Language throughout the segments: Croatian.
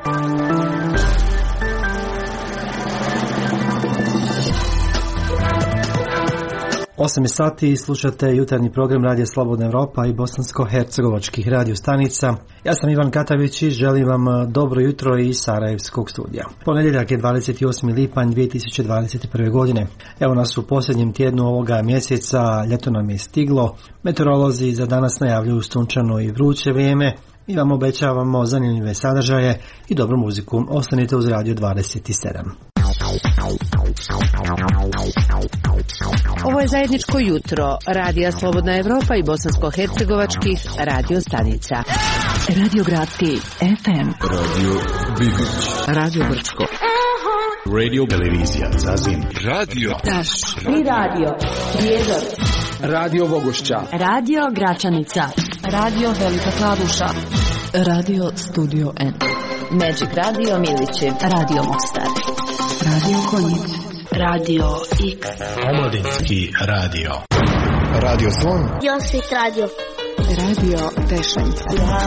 Osam je sati i slušate jutarnji program Radija Slobodna Evropa i bosansko-hercegovačkih radio stanica. Ja sam Ivan Katavić i želim vam dobro jutro iz Sarajevskog studija. Ponedjeljak je 28. lipanj 2021. godine. Evo nas u posljednjem tjednu ovoga mjeseca, ljeto nam je stiglo. Meteorolozi za danas najavljuju sunčano i vruće vrijeme. Mi vam obećavamo zanimljive sadržaje i dobru muziku. Ostanite uz Radio 27. Ovo je zajedničko jutro Radija Slobodna Evropa i bosansko-hercegovačkih radio stanica. Radio Gradski FM, Radio Bihoć, Radio Brčko, Radio Televizija Zazin, Radio Taš i Radio Prijedor, Radio Vogošća, Radio Gračanica, Radio Velika Kladuša, Radio Studio N, Magic Radio Milići, Radio Mostar, Radio Konjic, Radio X, Omladinski radio, Radio Slon, Josip Radio, Radio Pešanica,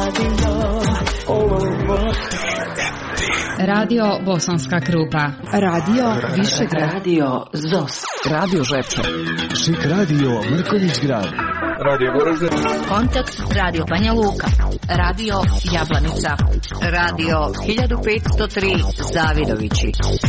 Radio Bosanska Krupa, Radio Višegrad, Radio ZOS, Radio Žepče, Šik Radio Mrkonjić Grad, Radio Goražde, Kontakt Radio Banja Luka, Radio Jablanica, Radio 1503 Zavidovići.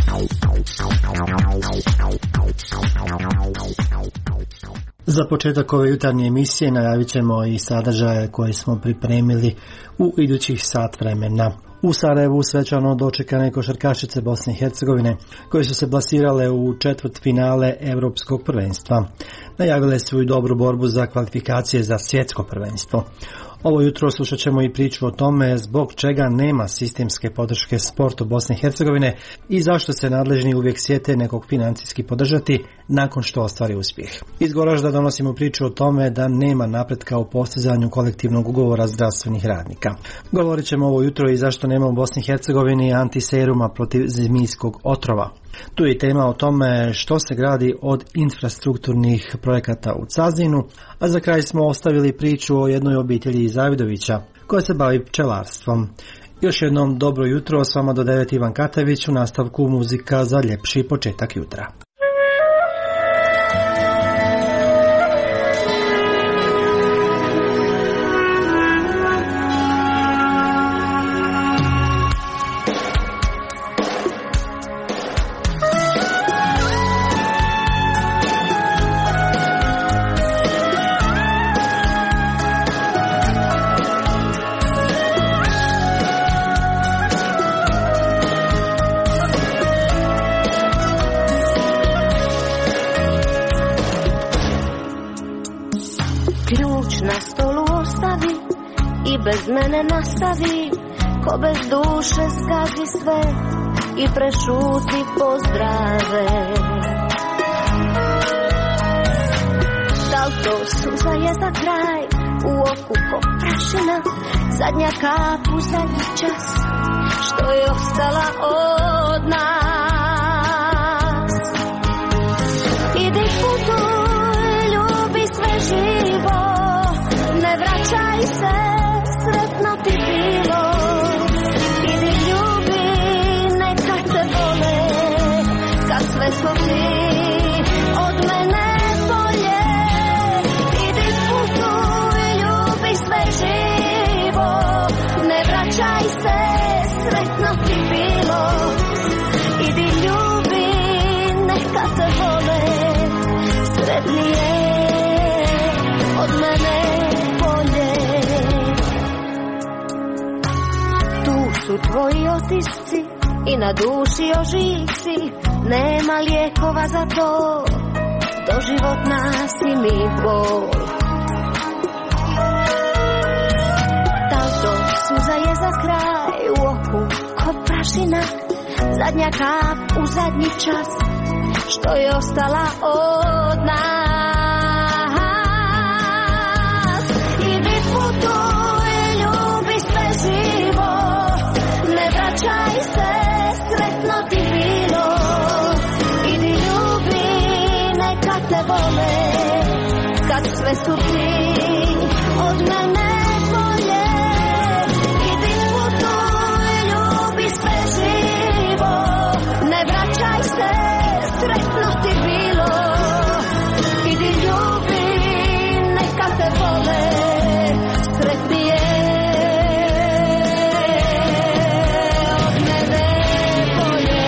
Za početak ove jutarnje emisije najavit ćemo i sadržaje koje smo pripremili u idućih sat vremena. U Sarajevu svečano dočekane košarkašice Bosne i Hercegovine koje su se plasirale u četvrtfinale Europskog prvenstva. Najavile su i dobru borbu za kvalifikacije za svjetsko prvenstvo. Ovo jutro slušat ćemo i priču o tome zbog čega nema sistemske podrške sportu Bosne i Hercegovine i zašto se nadležni uvijek sjete nekog financijski podržati nakon što ostvari uspjeh. Iz Goražda donosimo priču o tome da nema napretka u postizanju kolektivnog ugovora zdravstvenih radnika. Govorit ćemo ovo jutro i zašto nema u Bosni i Hercegovini antiseruma protiv zmijskog otrova. Tu je i tema o tome što se gradi od infrastrukturnih projekata u Cazinu, a za kraj smo ostavili priču o jednoj obitelji iz Zavidovića koja se bavi pčelarstvom. Još jednom dobro jutro, s vama do 9 Ivan Katavić, u nastavku muzika za ljepši početak jutra. Bez mene nastavi, ko bez duše skazi sve i prešuti pozdrave. Da li to suza je za kraj, u oku ko prašina, zadnja kap u zadnji čas, što je ostala od nas. Idi putuj, ljubi sve živo, ne vraćaj se, sretno ti bilo. Idi ljubi, neka te vole, kad sve smo ti od mene bolje. Idi putuj, ljubi sve živo, ne vraćaj se, sretno ti bilo. Idi ljubi, neka te vole, sretnije od mene bolje. Su tvoji otisci i na duši ožici, nema lijekova za to, doživotna si mi bol. Da li to suza je za kraj, u oku ko prašina, zadnja kap u zadnji čas, što je ostala od nas. Idi putuj, ljubi sve živo, ne vraćaj se, sretno ti bilo. Idi ljubi, neka te vole, kad sve su ti od mene bolje. Idi putuj, ljubi sve sretnije od mene bolje.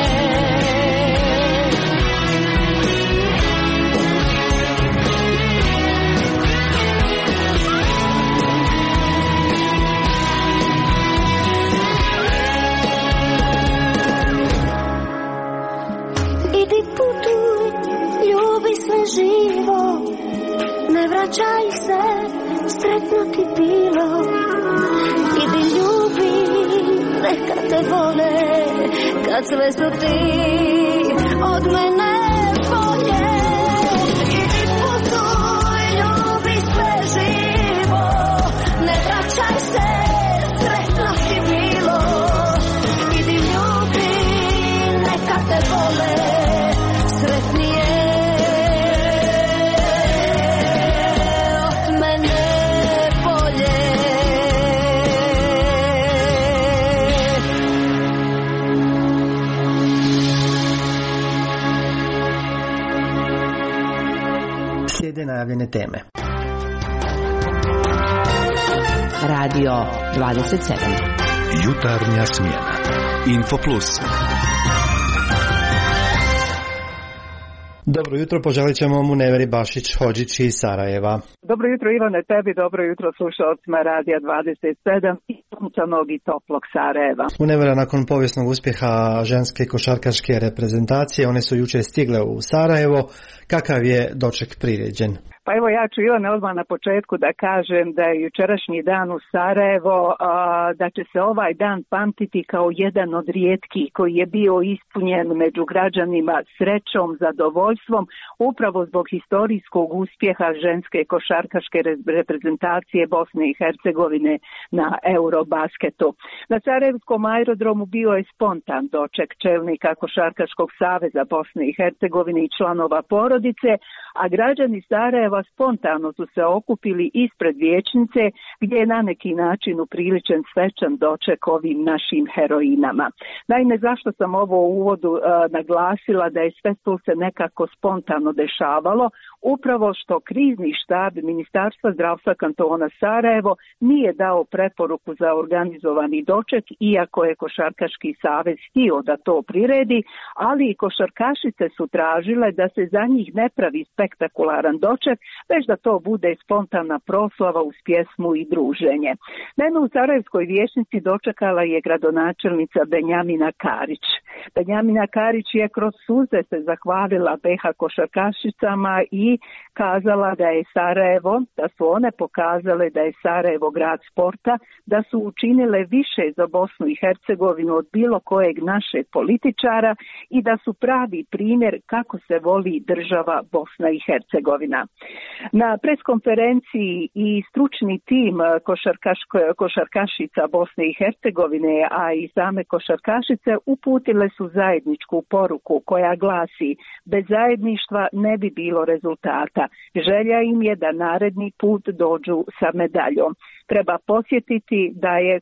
Idi putuj, ljubi sve živo, ne vraćaj se, sretno ti bilo. Idi ljubi, neka te vole, kad sve su ti od mene bolje. Idi putuj, ljubi sve živo, ne vraćaj se, sretno ti bilo. Idi ljubi, neka te vole, sretnije od mene bolje. Slijede najavljene teme. Radio 27. Jutarnja smjena. Info Plus. Dobro jutro, poželit ćemo Muneveri Bašić-Hodžić iz Sarajeva. Dobro jutro Ivane, tebi, dobro jutro slušalcima Radija 27 i sunčanog i toplog Sarajeva. Munevera, nakon povijesnog uspjeha ženske košarkaške reprezentacije, one su jučer stigle u Sarajevo. Kakav je doček priređen? Pa evo ja ću Ivane odmah na početku da kažem da je jučerašnji dan u Sarajevo, da će se ovaj dan pamtiti kao jedan od rijetkih koji je bio ispunjen među građanima srećom, zadovoljstvom, upravo zbog historijskog uspjeha ženske košarkaške reprezentacije Bosne i Hercegovine na Eurobasketu. Na Sarajevskom aerodromu bio je spontan doček čelnika Košarkaškog saveza Bosne i Hercegovine i članova porodice, a građani Sarajeva spontano su se okupili ispred vijećnice gdje je na neki način upriličen svečan doček ovim našim heroinama. Naime, zašto sam ovo u uvodu naglasila da je sve to se nekako spontano dešavalo? Upravo što krizni štab Ministarstva zdravstva kantona Sarajevo nije dao preporuku za organizovani doček, iako je Košarkaški savez htio da to priredi, ali i košarkašice su tražile da se za njih ne pravi spektakularan doček, već da to bude spontana proslava uz pjesmu i druženje. Naime, u Sarajevskoj vijećnici dočekala je gradonačelnica Benjamina Karić. Benjamina Karić je kroz suze se zahvalila BiH košarkašicama i kazala da je Sarajevo, da su one pokazale da je Sarajevo grad sporta, da su učinile više za Bosnu i Hercegovinu od bilo kojeg našeg političara i da su pravi primjer kako se voli država Bosna i Hercegovina. Na preskonferenciji i stručni tim košarkašica Bosne i Hercegovine, a i same košarkašice uputile su zajedničku poruku koja glasi: bez zajedništva ne bi bilo rezultata. Želja im je da naredni put dođu sa medaljom. Treba podsjetiti da je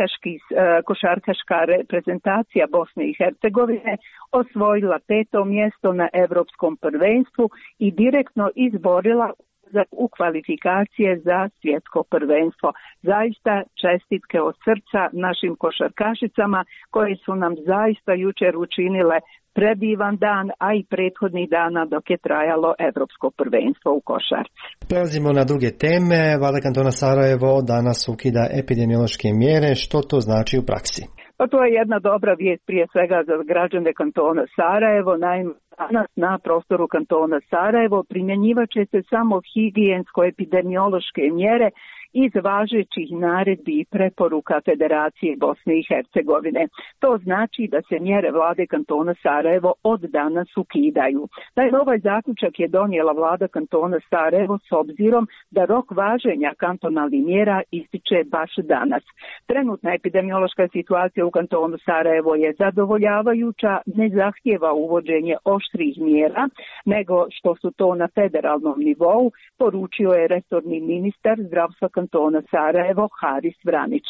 košarkaška reprezentacija Bosne i Hercegovine osvojila 5. mjesto na Europskom prvenstvu i direktno izborila u kvalifikacije za svjetsko prvenstvo. Zaista čestitke od srca našim košarkašicama koje su nam zaista jučer učinile predivan dan, a i prethodnih dana dok je trajalo Europsko prvenstvo u košarci. Prelazimo na druge teme. Vlada kantona Sarajevo danas ukida epidemiološke mjere. Što to znači u praksi? Pa to je jedna dobra vijest prije svega za građane kantona Sarajevo. Naime, danas na prostoru kantona Sarajevo primjenjivat će se samo higijensko-epidemiološke mjere iz važećih naredbi i preporuka Federacije Bosne i Hercegovine. To znači da se mjere vlade kantona Sarajevo od danas ukidaju. Taj ovaj zaključak je donijela vlada kantona Sarajevo s obzirom da rok važenja kantonalnih mjera ističe baš danas. Trenutna epidemiološka situacija u kantonu Sarajevo je zadovoljavajuća, ne zahtijeva uvođenje oštrih mjera, nego što su to na federalnom nivou, poručio je resorni ministar zdravstva kantona Sarajevo Haris Vranić.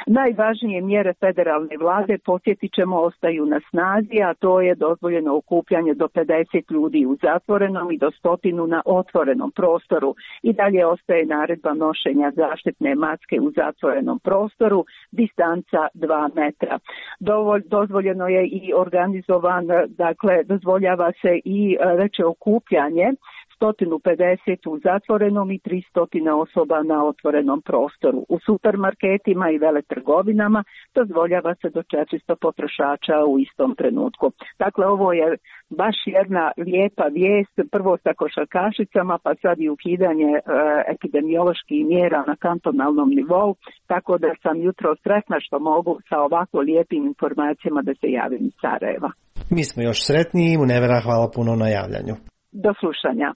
Najvažnije mjere federalne vlade, podsjetit ćemo, ostaju na snazi, a to je dozvoljeno okupljanje do 50 ljudi u zatvorenom i do 100 na otvorenom prostoru. I dalje ostaje naredba nošenja zaštitne maske u zatvorenom prostoru, distanca 2 metra. Dozvoljeno je i organizovan, dakle dozvoljava se i veće okupljanje 150 u zatvorenom i 300 osoba na otvorenom prostoru. U supermarketima i veletrgovinama dozvoljava se do 400 potrošača u istom trenutku. Dakle, ovo je baš jedna lijepa vijest, prvo sa košarkašicama, pa sad i ukidanje epidemioloških mjera na kantonalnom nivou, tako da sam jutro sretna što mogu sa ovako lijepim informacijama da se javim iz Sarajeva. Mi smo još sretniji i Munevera, hvala puno na javljanju. Do slušanja.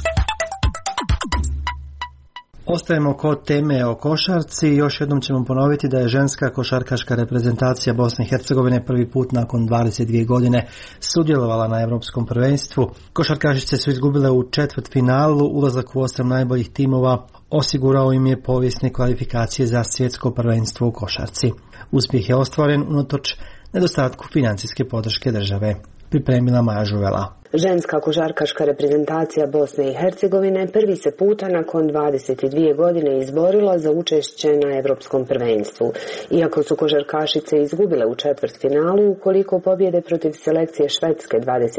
Ostajemo kod teme o košarci. Još jednom ćemo ponoviti da je ženska košarkaška reprezentacija Bosne i Hercegovine prvi put nakon 22 godine sudjelovala na Europskom prvenstvu. Košarkašice su izgubile u četvrtfinalu, ulazak u 8 najboljih timova osigurao im je povijesne kvalifikacije za svjetsko prvenstvo u košarci. Uspjeh je ostvaren unatoč nedostatku financijske podrške države. Pripremila Maja Žuvela. Ženska košarkaška reprezentacija Bosne i Hercegovine prvi se puta nakon 22 godine izborila za učešće na Europskom prvenstvu. Iako su košarkašice izgubile u četvrtfinalu, ukoliko pobjede protiv selekcije Švedske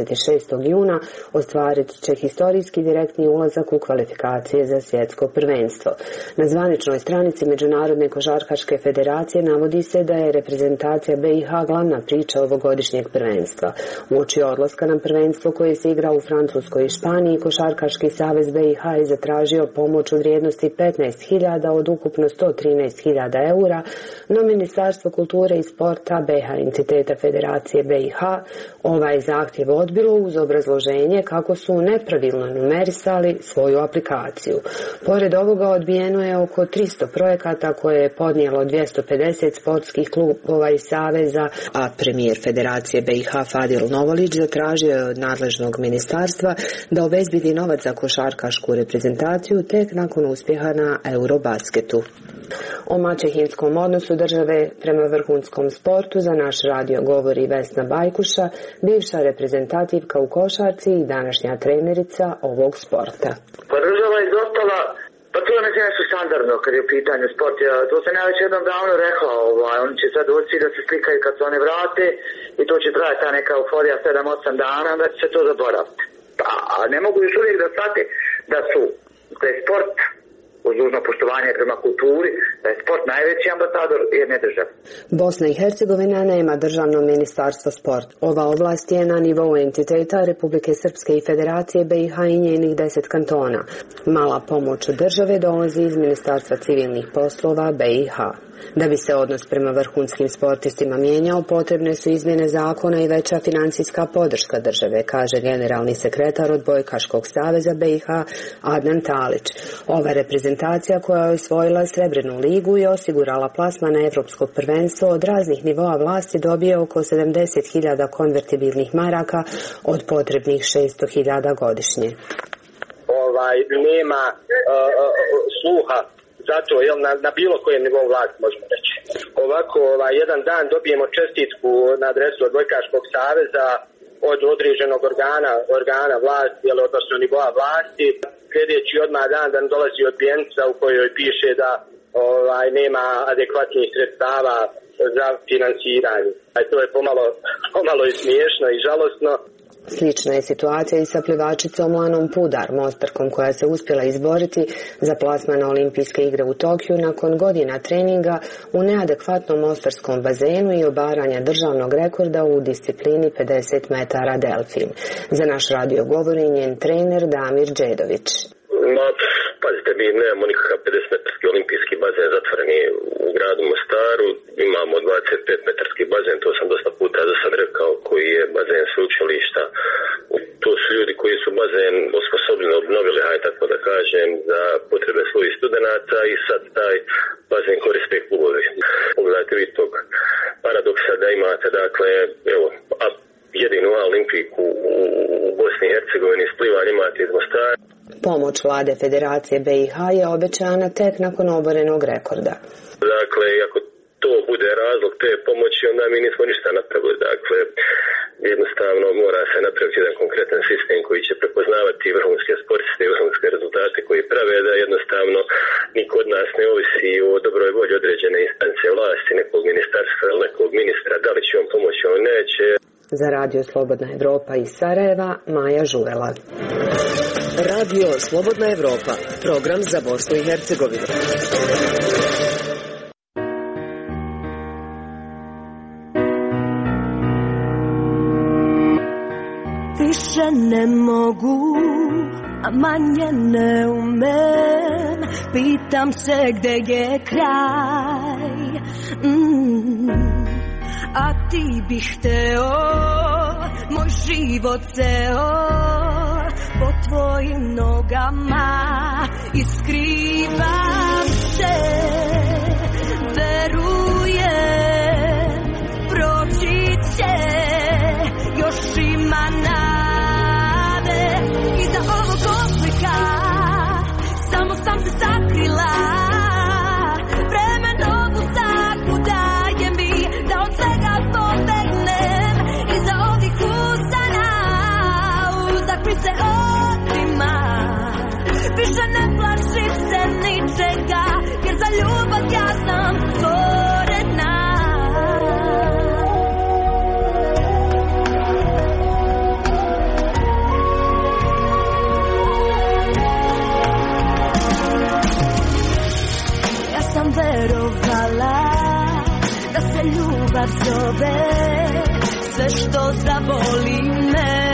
26. juna, ostvarit će historijski direktni ulazak u kvalifikacije za svjetsko prvenstvo. Na zvaničnoj stranici Međunarodne košarkaške federacije navodi se da je reprezentacija BiH glavna priča ovogodišnjeg prvenstva. Uoči odlaska na prvenstvo koje se igra u Francuskoj i Španiji, Košarkaški savez BiH je zatražio pomoć u vrijednosti 15.000 od ukupno 113.000 eura, no Ministarstvo kulture i sporta BiH entiteta Federacije BiH ovaj zahtjev odbilo uz obrazloženje kako su nepravilno numerisali svoju aplikaciju. Pored ovoga odbijeno je oko 300 projekata koje je podnijelo 250 sportskih klubova i saveza, a premijer Federacije BiH Fadil Novolić zatražio je od nadležnog ministarstva da obezbedi novac za košarkašku reprezentaciju tek nakon uspjeha na Eurobasketu. O maćehinskom odnosu države prema vrhunskom sportu za naš radio govori Vesna Bajkuša, bivša reprezentativka u košarci i današnja trenerica ovog sporta. Pa država je izostala, pa to je nešto standardno kad je u pitanju sport. To sam ja već jednom davno rekao, oni će sad doći da se slikaju kad se one vrate i to će trajati ta neka euforija 7-8 dana, da će se to zaboraviti. A ne mogu još uvijek da shvate da je sport, uz dužno poštovanje prema kulturi, da je sport najveći ambasador jedne države. Bosna i Hercegovina nema državno ministarstvo sporta. Ova oblast je na nivou entiteta Republike Srpske i Federacije BiH i njenih 10 kantona. Mala pomoć od države dolazi iz Ministarstva civilnih poslova BiH. Da bi se odnos prema vrhunskim sportistima mijenjao, potrebne su izmjene zakona i veća financijska podrška države, kaže generalni sekretar Odbojkaškog saveza BiH Adnan Talić. Ova reprezentacija koja je osvojila Srebrnu ligu i osigurala plasman na Evropsko prvenstvo od raznih nivoa vlasti dobije oko 70.000 konvertibilnih maraka od potrebnih 600.000 godišnje. Nema sluha zato na bilo kojem nivou vlasti možemo reći. Ovako jedan dan dobijemo čestitku na adresu Odbojkaškog saveza od određenog organa vlasti, odnosno nivoa vlasti. Sljedeći odmah dan dolazi odbijenica u kojoj piše da nema adekvatnih sredstava za finansiranje. To je pomalo i smiješno i žalosno. Slična je situacija i sa plivačicom Lanom Pudar, Mostarkom, koja se uspjela izboriti za plasman na Olimpijske igre u Tokiju nakon godina treninga u neadekvatnom mostarskom bazenu i obaranja državnog rekorda u disciplini 50 metara delfin. Za naš radio govori njen trener Damir Đedović. Pazite, mi nemamo nikakav 50-metarski olimpijski bazen zatvoreni u gradu Mostaru, imamo 25-metarski bazen, to sam dosta puta do sad rekao, koji je bazen sveučilišta. To su ljudi koji su bazen osposobljeno obnovili, tako da kažem, za potrebe svojih studenata i sad taj bazen koriste klubovi. Pogledajte vi tog paradoksa da imate, dakle, evo, jedinu olimpijiku u Bosni i Hercegovini s plivanjem imate iz Mostara. Pomoć vlade Federacije BiH je obećana tek nakon oborenog rekorda. Dakle, ako to bude razlog te pomoći, onda mi nismo ništa napravili. Dakle, jednostavno mora se napraviti jedan konkretan sistem koji će prepoznavati vrhunske sportiste i vrhunske rezultate koji prave, da jednostavno niko od nas ne ovisi o dobroj volji određene instance vlasti, nekog ministarstva ili nekog ministra, da li će on pomoći, on neće. Za Radio Slobodna Evropa iz Sarajeva, Maja Žuvela. Radio Slobodna Evropa, program za Bosnu i Hercegovinu. Više ne mogu, a manje ne umem. Pitam se gde je kraj. A ti bih hteo moj život ceo po tvojim nogama i skrivam se. Verujem, proći će, još ima nade. Iza ovog osmeka samo sam se sakrila. Vreme novu staku daje mi da od svega pobegnem. Iza ovih usana uzak mi se otima. Više ne plašim se ničega, jer za ljubav ja sam stvorena. Ja sam verovala da se ljubav zove sve što zaboli me.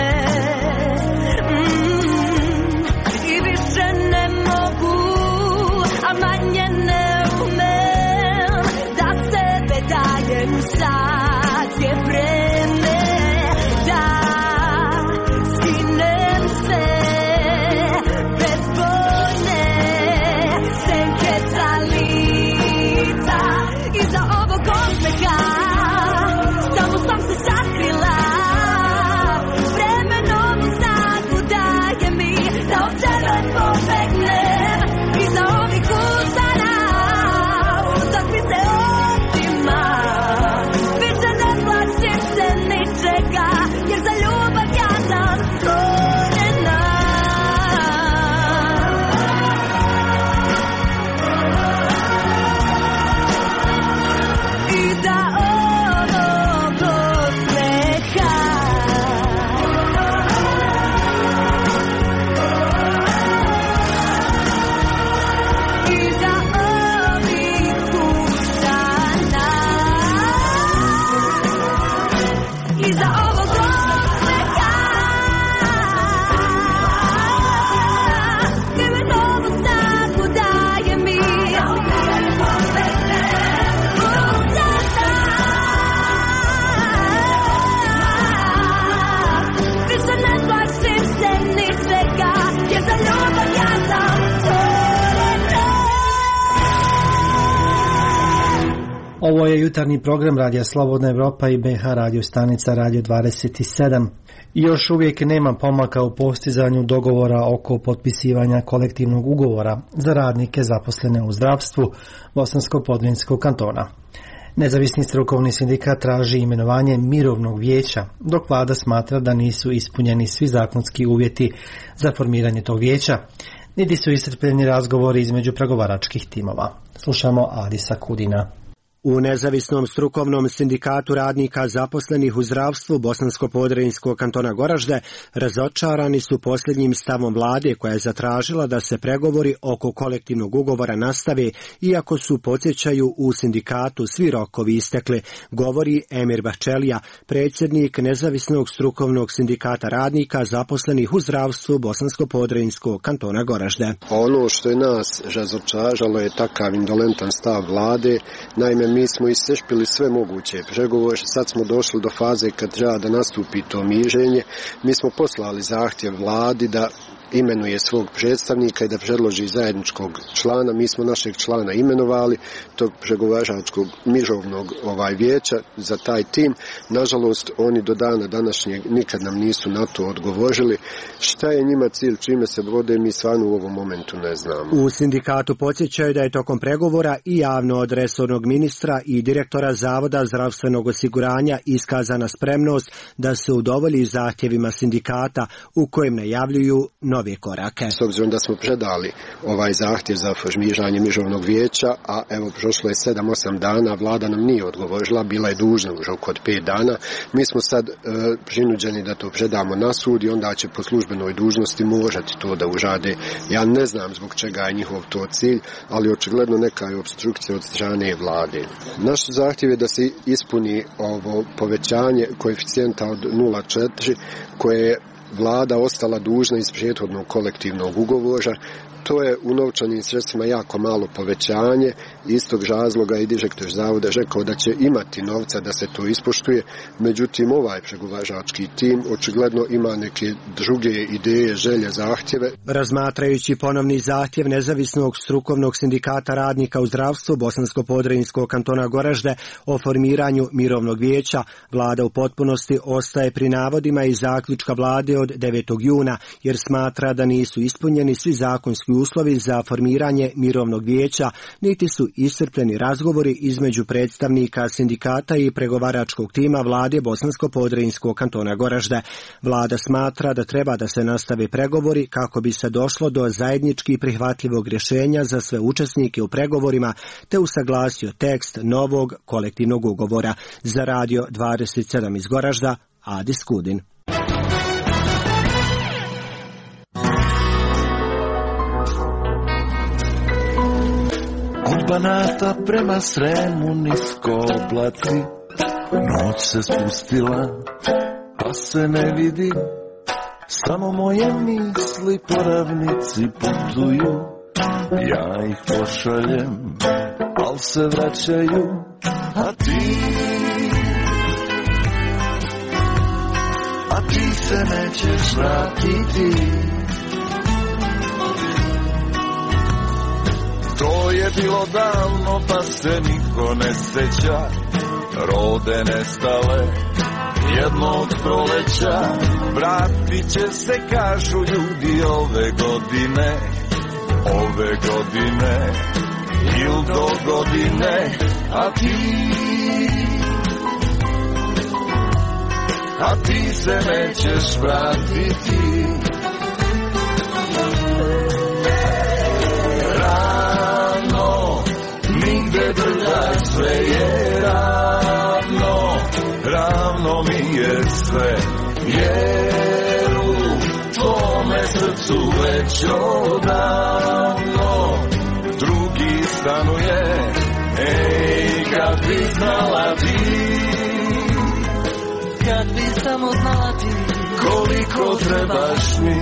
I više ne mogu, a manje ne umem da sebe dajem, sad je vreme da skinem se bezbojne senke sa lica. Iza ovog osmeka samo sam se sakrila. Vreme novu snagu daje mi da od sebe pobegnem. Iza ovih usana uzak mi se otima. Više ne plašim se ničega, jer za ljubav ja sam stvorena. Iza ovog osmeha iza ovih usana, iza ovog osmeha vreme novu snagu daje mi. Više ne plašim se ničega, jer za ljubav ja sam stvorena. Ovo je jutarnji program Radija Slobodna Evropa i BH radio stanica Radio 27. Još uvijek nema pomaka u postizanju dogovora oko potpisivanja kolektivnog ugovora za radnike zaposlene u zdravstvu Bosansko-Podrinjskog kantona. Nezavisni strukovni sindikat traži imenovanje mirovnog vijeća, dok vlada smatra da nisu ispunjeni svi zakonski uvjeti za formiranje tog vijeća, niti su iscrpljeni razgovori između pregovaračkih timova. Slušamo Adisa Kudina. U Nezavisnom strukovnom sindikatu radnika zaposlenih u zdravstvu Bosansko-Podrinjskog kantona Goražde razočarani su posljednjim stavom vlade koja je zatražila da se pregovori oko kolektivnog ugovora nastave, iako su, podsjećaju, u sindikatu svi rokovi istekli, govori Emir Bahčelija, predsjednik Nezavisnog strukovnog sindikata radnika zaposlenih u zdravstvu Bosansko-Podrinjskog kantona Goražde. Ono što je nas razočaralo je takav indolentan stav vlade. Naime, mi smo iscrpili sve moguće pregovore, sad smo došli do faze kad treba da nastupi to mirenje. Mi smo poslali zahtjev vladi da imenuje svog predstavnika i da predloži zajedničkog člana. Mi smo našeg člana imenovali, tog pregovaračkog mirovnog vijeća za taj tim. Nažalost, oni do dana današnjeg nikad nam nisu na to odgovorili. Šta je njima cilj, čime se vode, mi stvarno u ovom momentu ne znamo. U sindikatu podsjećaju da je tokom pregovora i javno od resornog ministra ministra i direktora Zavoda zdravstvenog osiguranja iskazana spremnost da se udovolji zahtjevima sindikata u kojem najavljuju nove korake. S obzirom da smo predali ovaj zahtjev za formiranje Mirovnog vijeća, a evo prošlo je 7-8 dana, vlada nam nije odgovorila, bila je dužna u roku od 5 dana. Mi smo sad prinuđeni da to predamo na sud i onda će po službenoj dužnosti morati to da urade. Ja ne znam zbog čega je njihov to cilj, ali očigledno neka je opstrukcija od strane vlade. Naš zahtjev je da se ispuni ovo povećanje koeficijenta od 0,4 koje je vlada ostala dužna iz prethodnog kolektivnog ugovora. To je u novčanim sredstvima jako malo povećanje. Iz tog razloga i direktor zavoda rekao da će imati novca da se to ispoštuje. Međutim, ovaj pregovarački tim očigledno ima neke druge ideje, želje, zahtjeve. Razmatrajući ponovni zahtjev nezavisnog strukovnog sindikata radnika u zdravstvu Bosansko-podrinjskog kantona Goražde o formiranju Mirovnog vijeća, vlada u potpunosti ostaje pri navodima iz zaključka vlade od 9. juna, jer smatra da nisu ispunjeni svi zakonski uslovi za formiranje Mirovnog vijeća, niti su iscrpljeni razgovori između predstavnika sindikata i pregovaračkog tima vlade Bosansko-podrinjskog kantona Goražde. Vlada smatra da treba da se nastave pregovori kako bi se došlo do zajednički prihvatljivog rješenja za sve učesnike u pregovorima, te usaglasio tekst novog kolektivnog ugovora. Za Radio 27 iz Goražda, Adis Kudin. Od Banata prema Sremu nisko oblaci, noć se spustila, pa se ne vidi, samo moje misli po ravnici putuju, ja ih pošaljem, al se vraćaju, a ti se nećeš vratiti. To je bilo davno, pa se niko ne seća, rode nestale jednog proleća. Vratit će se, kažu ljudi, ove godine il do godine, a ti se nećeš vratiti. Nigde brda, sve je ravno mi je sve, jer u tvome srcu već odavno drugi stanuje. Ej, kad bi znala ti, kad bi samo znala ti, koliko trebaš mi.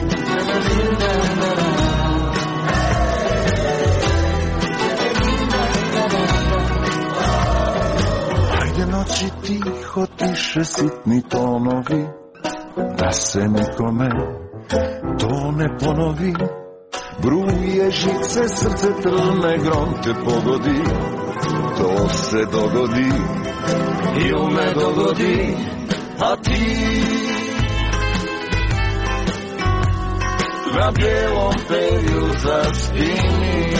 Noći tiho tiše sitni tonovi, da se nikome to ne ponovi. Bruje žice, srce trne, grom te pogodi. To se dogodi ili ne dogodi, a ti na bijelom perju zaspini.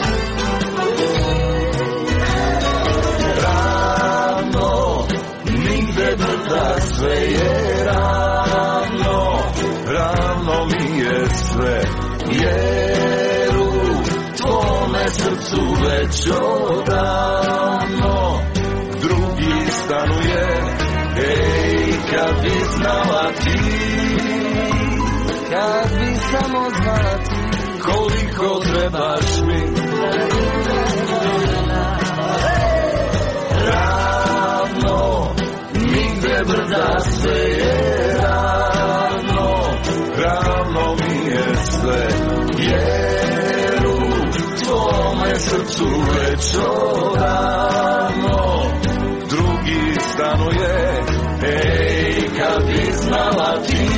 Nigde brda, sve je ravno mi je sve, jer u tvome srcu već odavno drugi stanuje. Ej, kad bi znala ti, kad bi samo znala ti, koliko trebaš mi. Nigde brda, sve je ravno mi je sve, jer u tvome srcu već odavno drugi stanuje. Ej, kad bi znala ti,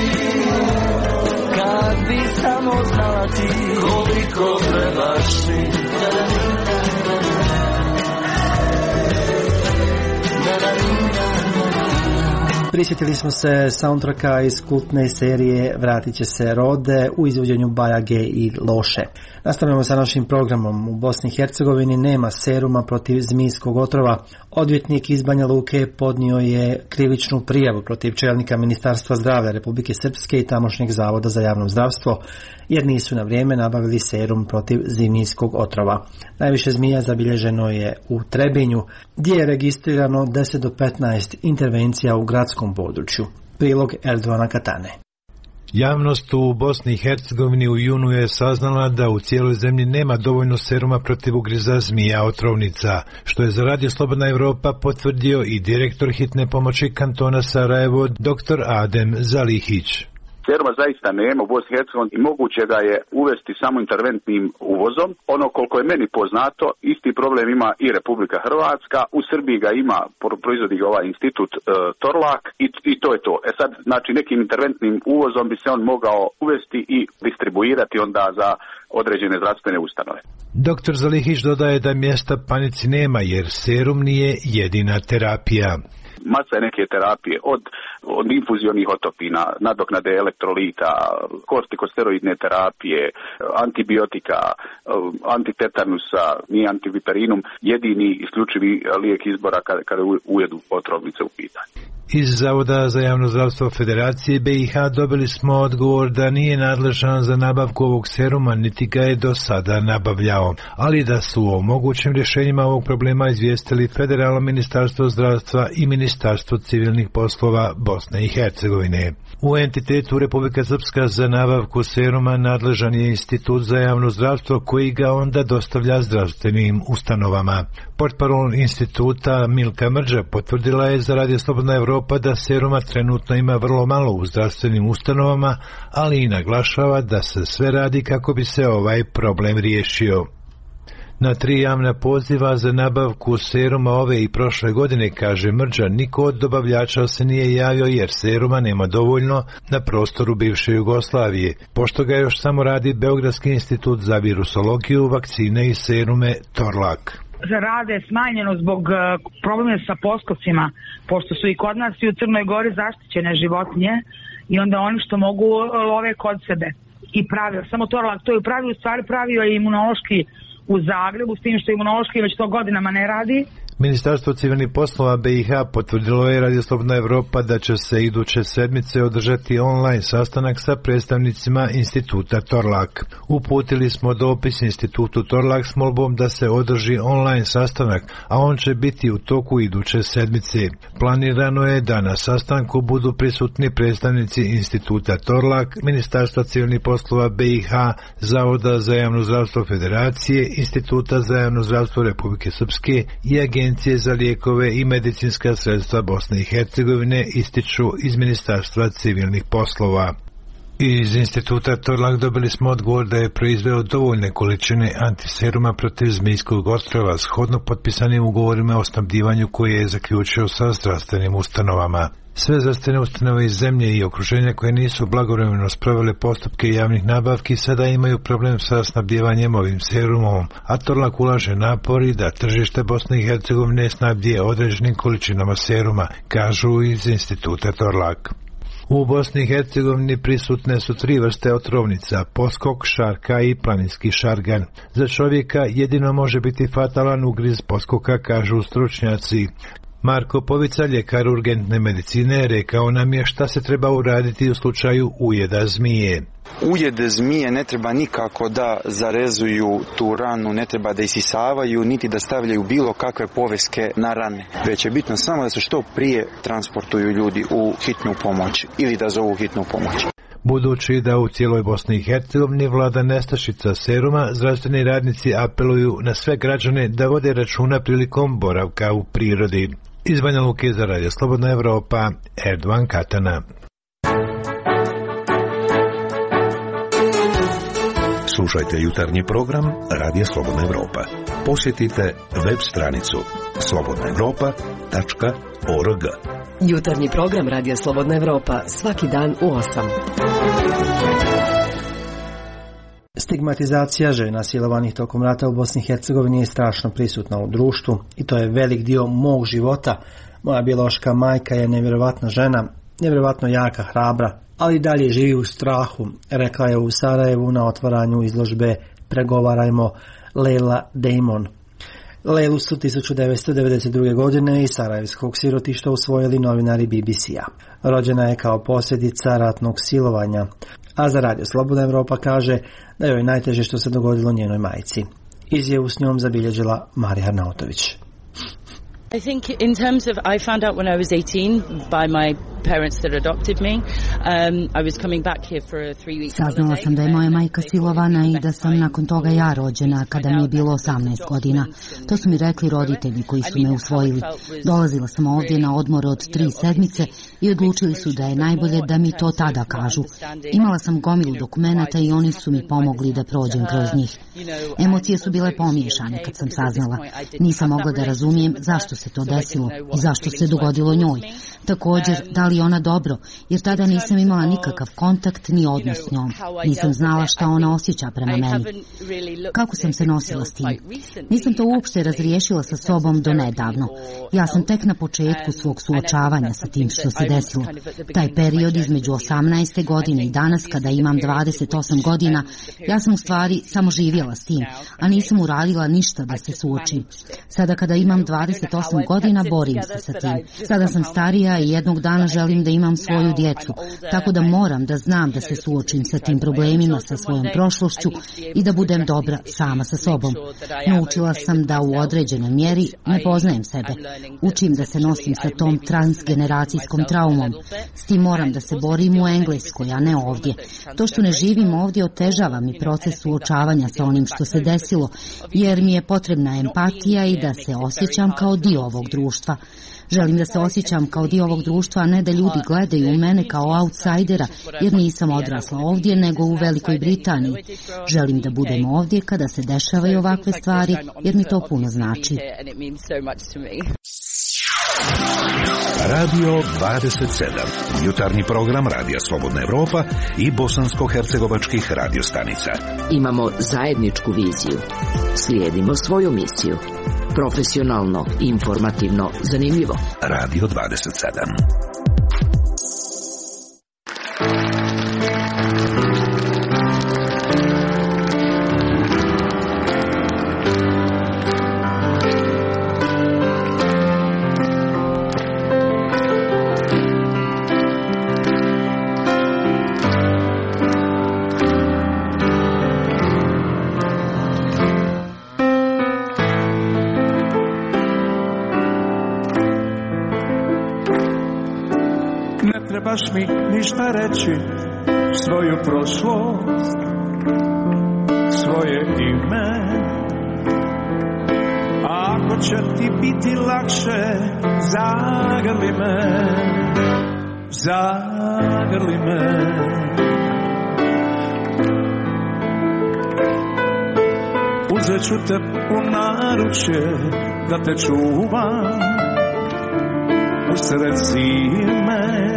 kad bi samo znala ti, koliko trebaš mi. Prisjetili smo se soundtracka iz kultne serije Vratit će se rode u izvođenju Bajage i Loše. Nastavljamo sa našim programom. U Bosni i Hercegovini nema seruma protiv zmijskog otrova. Odvjetnik iz Banja Luke podnio je krivičnu prijavu protiv čelnika Ministarstva zdravlja Republike Srpske i tamošnjeg Zavoda za javno zdravstvo, jer nisu na vrijeme nabavili serum protiv zmijskog otrova. Najviše zmija zabilježeno je u Trebinju, gdje je registrirano 10 do 15 intervencija u gradskom području. Prilog Erdovana Katane. Javnost u Bosni i Hercegovini u junu je saznala da u cijeloj zemlji nema dovoljno seruma protiv ugriza zmija otrovnica, što je za Radio Slobodna Evropa potvrdio i direktor hitne pomoći kantona Sarajevo, dr. Adem Zalihić. Seruma zaista nema u Bosni i Hercegovini i moguće ga je uvesti samo interventnim uvozom. Ono koliko je meni poznato, isti problem ima i Republika Hrvatska. U Srbiji ga ima, proizvodi ga ovaj institut Torlak i to je to. Sad, znači nekim interventnim uvozom bi se on mogao uvesti i distribuirati onda za određene zdravstvene ustanove. Dr. Zalihić dodaje da mjesta panici nema jer serum nije jedina terapija. Masa je neke terapije, od infuzionih otopina, nadoknade elektrolita, kortikosteroidne terapije, antibiotika, antitetanusa, nije antiviperinum, jedini isključivi lijek izbora kada ujedu otrovnice u pitanju. Iz Zavoda za javno zdravstvo Federacije BiH dobili smo odgovor da nije nadležan za nabavku ovog seruma, niti ga je do sada nabavljao, ali da su o mogućim rješenjima ovog problema izvijestili Federalno ministarstvo zdravstva i Ministarstvo civilnih poslova Bosne i Hercegovine. U entitetu Republika Srpska za nabavku seruma nadležan je Institut za javno zdravstvo koji ga onda dostavlja zdravstvenim ustanovama. Portparol instituta Milka Mrđa potvrdila je za Radio Slobodna Evropa da seruma trenutno ima vrlo malo u zdravstvenim ustanovama, ali i naglašava da se sve radi kako bi se ovaj problem riješio. Na 3 javna poziva za nabavku seruma ove i prošle godine, kaže Mrđa, niko od dobavljača se nije javio jer seruma nema dovoljno na prostoru bivše Jugoslavije, pošto ga još samo radi Beogradski institut za virusologiju, vakcine i serume Torlak. Rade je smanjeno zbog problema sa poskocima, pošto su i kod nas i u Crnoj Gori zaštićene životinje i onda oni što mogu love kod sebe i pravio, samo Torlak to je pravio, u stvari pravio je imunološki u Zagrebu, s tim što imunološki već to godinama ne radi. Ministarstvo civilnih poslova BiH potvrdilo je Radio Slobodna Evropa da će se iduće sedmice održati online sastanak sa predstavnicima instituta Torlak. Uputili smo dopis institutu Torlak s molbom da se održi online sastanak, a on će biti u toku iduće sedmice. Planirano je da na sastanku budu prisutni predstavnici instituta Torlak, Ministarstva civilnih poslova BiH, Zavoda za javno zdravstvo Federacije, Instituta za javno zdravstvo Republike Srpske i Agencije za lijekove i medicinska sredstva Bosne i Hercegovine, ističu iz Ministarstva civilnih poslova. Iz instituta Torlak dobili smo odgovor da je proizveo dovoljne količine antiseruma protiv zmijskog otrova shodno potpisanim ugovorima o snabdivanju koje je zaključio sa zdravstvenim ustanovama. Sve zdravstvene ustanove iz zemlje i okruženja koje nisu blagovremeno sprovele postupke javnih nabavki sada imaju problem sa snabdjevanjem ovim serumom, a Torlak ulaže napori da tržište Bosne i Hercegovine snabdije određenim količinama seruma, kažu iz instituta Torlak. U Bosni i Hercegovini prisutne su 3 vrste otrovnica, poskok, šarka i planinski šargan. Za čovjeka jedino može biti fatalan ugriz poskoka, kažu stručnjaci. Marko Povica, ljekar urgentne medicine, rekao nam je šta se treba uraditi u slučaju ujeda zmije. Ujede zmije ne treba nikako da zarezuju tu ranu, ne treba da isisavaju, niti da stavljaju bilo kakve poveske na rane. Već je bitno samo da se što prije transportuju ljudi u hitnu pomoć ili da zovu hitnu pomoć. Budući da u cijeloj Bosni i Hercegovini vlada nestašica seruma, zdravstveni radnici apeluju na sve građane da vode računa prilikom boravka u prirodi. Iz Banja Luke za Radio Slobodna Evropa, Erdovan Katana. Slušajte jutarnji program Radio Slobodna Evropa. Posjetite web stranicu slobodnaevropa.org. Jutarnji program Radio Slobodna Evropa svaki dan u 8. Stigmatizacija žena silovanih tokom rata u Bosni i Hercegovini je strašno prisutna u društvu i to je velik dio mog života. Moja biološka majka je nevjerovatna žena, nevjerovatno jaka, hrabra, ali dalje živi u strahu, rekla je u Sarajevu na otvaranju izložbe pregovarajmo Leila Damon. Leilu su 1992. godine iz sarajevskog sirotišta usvojili novinari BBC-a. Rođena je kao posljedica ratnog silovanja, a za Radio Slobodna Evropa kaže da joj najteže što se dogodilo njenoj majci. Izjavu s njom zabilježila Marija Arnautović. I think in terms of, I found out when I was 18 by my parents that adopted me. I was coming back here for a 3 week holiday. Saznala sam da je moja majka silovana i da sam nakon toga ja rođena kada mi je bilo 18 godina. To su mi rekli roditelji koji su me usvojili. Dolazila sam ovdje na odmor od 3 sedmice i odlučili su da je najbolje da mi to tada kažu. Imala sam gomilu dokumenata i oni su mi pomogli da prođem kroz njih. Emocije su bile pomiješane kad sam saznala. Nisam mogla da razumijem zašto se to desilo i zašto se dogodilo njoj. Također, da li ona dobro, jer tada nisam imala nikakav kontakt ni odnos s njom. Nisam znala šta ona osjeća prema meni. Kako sam se nosila s tim? Nisam to uopšte razriješila sa sobom do nedavno. Ja sam tek na početku svog suočavanja sa tim što se desilo. Taj period između 18. godine i danas kada imam 28 godina, ja sam u stvari samo živjela s tim, a nisam uradila ništa da se suočim. Sada kada imam 28 godina, borim se sa tim. Sada sam starija i jednog dana želim da imam svoju djecu, tako da moram da znam da se suočim sa tim problemima, sa svojom prošlošću i da budem dobra sama sa sobom. Naučila sam da u određenoj mjeri ne poznajem sebe. Učim da se nosim sa tom transgeneracijskom traumom. S tim moram da se borim u Engleskoj, a ne ovdje. To što ne živim ovdje otežava mi proces suočavanja sa onim što se desilo, jer mi je potrebna empatija i da se osjećam kao dio ovog društva. Želim da se osjećam kao dio ovog društva, a ne da ljudi gledaju u mene kao outsidera, jer nisam odrasla ovdje, nego u Velikoj Britaniji. Želim da budem ovdje kada se dešavaju ovakve stvari, jer mi to puno znači. Radio 27. Jutarnji program Radija Slobodna Evropa i bosansko-hercegovačkih radiostanica. Imamo zajedničku viziju. Slijedimo svoju misiju. Profesionalno, informativno, zanimljivo. Radio 27. Trebaš mi ništa reći, svoju prošlost, svoje ime. A ako će ti biti lakše, zagrli me, zagrli me. Uzet ću te u naručje da te čuvam usred zime.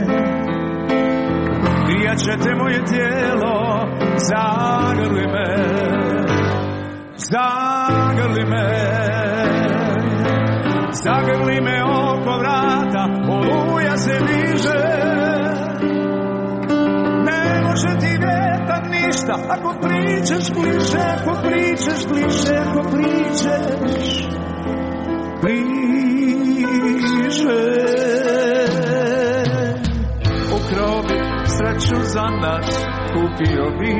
Grijat će te moje tijelo, zagrli me, zagrli me. Zagrli me oko vrata, oluja se diže. Ne može ti vjetar ništa, ako pričaš bliže, ako pričaš bliže, ako pričaš bliže. Ukrao bi sreću za nas, kupio bi,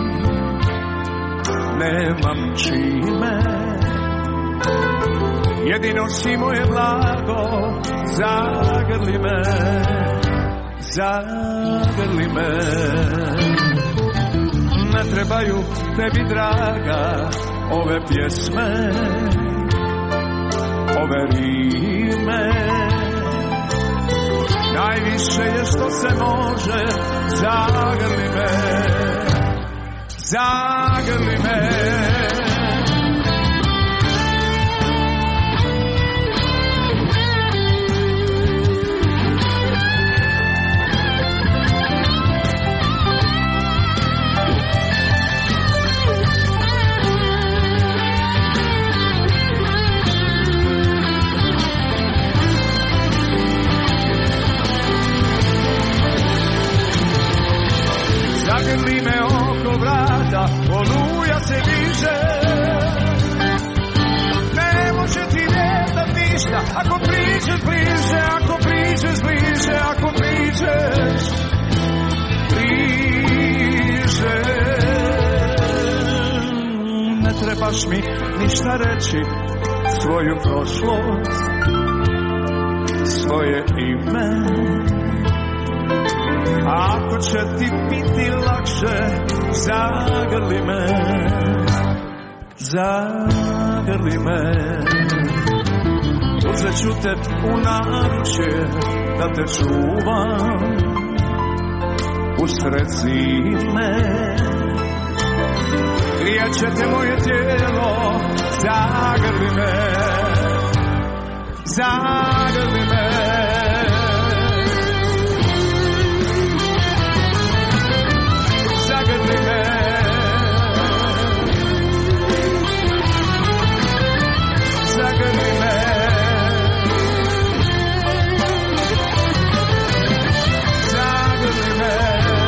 nemam čime. Jedino si moje blago, zagrli me, zagrli me. Ne trebaju tebi, draga, ove pjesme, ove rime. Najviše je što se može, zagrli me, zagrli me. Zagrli me oko vrata, oluja se diže. bliže, ako priđeš bliže, ako priđeš bliže. Ne trebaš mi ništa reći, svoju prošlost, svoje ime. Ako će ti biti lakše, zagrli me, zagrli me. Uzet ću te u naručje da te čuvam usred zime. Grijat će te moje tijelo, zagrli me, zagrli me. Zagrli me. Zagrli me. Zagrli me.